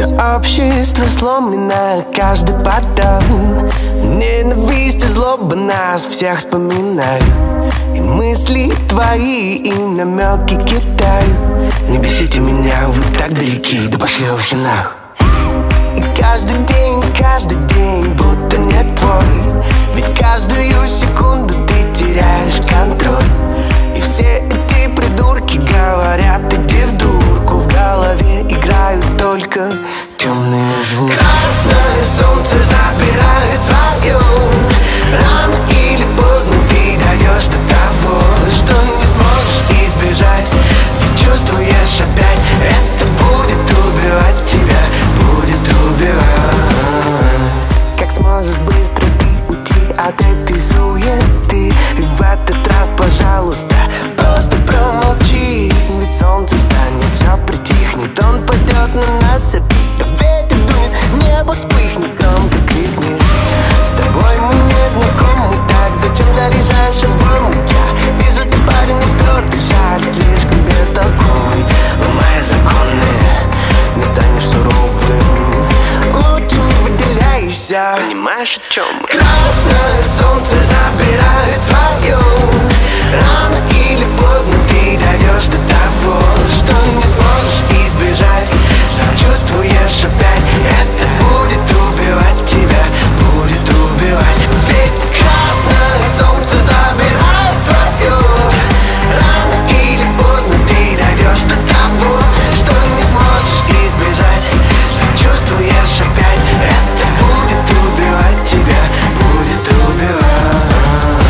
Все общество сломлено, каждый потом. Ненависть и злоба нас всех вспоминают. И мысли твои, и намеки кидают. Не бесите меня, вы так далеки, да пошли вообще нахуй. И каждый день будто не твой. Ведь каждую секунду ты теряешь контроль. И все эти придурки говорят, иди в дурку. В голове играют только темные звуки. Красное солнце забирает свое. Рано или поздно ты дойдешь до того, что не сможешь избежать. Ведь чувствуешь опять, это будет убивать тебя, будет убивать. Как сможешь быстро ты уйти от этой суеты? И в этот раз, пожалуйста, просто промолчи. Ведь солнце встанет, все притихнет, он пойдет на нас опять. Ветер дует, небо вспыхнет, громко крикнет. С тобой мы не знакомы, так зачем залезаешь обойму? Я вижу, ты парень упертый, жаль, слишком бестолковый. Ломая законы, не станешь суровым. Лучше не выделяйся. Понимаешь, о чем мы? Красное солнце забирает свое. Рано или поздно ты дойдешь до того, что не сможешь избежать. Чувствуешь опять, это будет убивать тебя, будет убивать. Ведь красное солнце забирает свое. Рано или поздно ты дойдешь до того, что не сможешь избежать. Чувствуешь опять, это будет убивать тебя, будет убивать.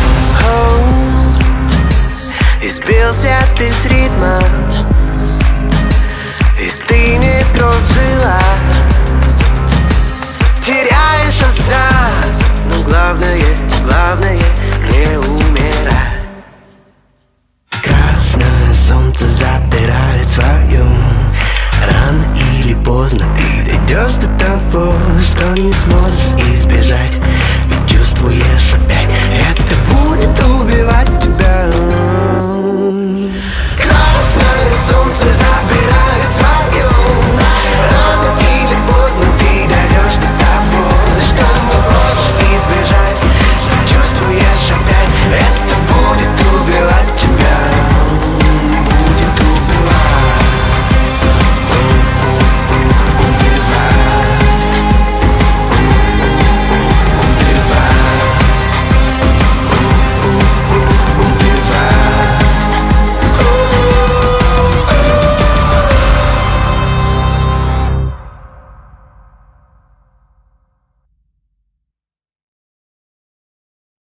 И сбился ты с ритма, и стынет кровь в жилах. Теряешь осад, но главное не умирай. Красное солнце забирает свое. Рано или поздно ты дойдешь до того, что не сможешь избежать. Ведь чувствуешь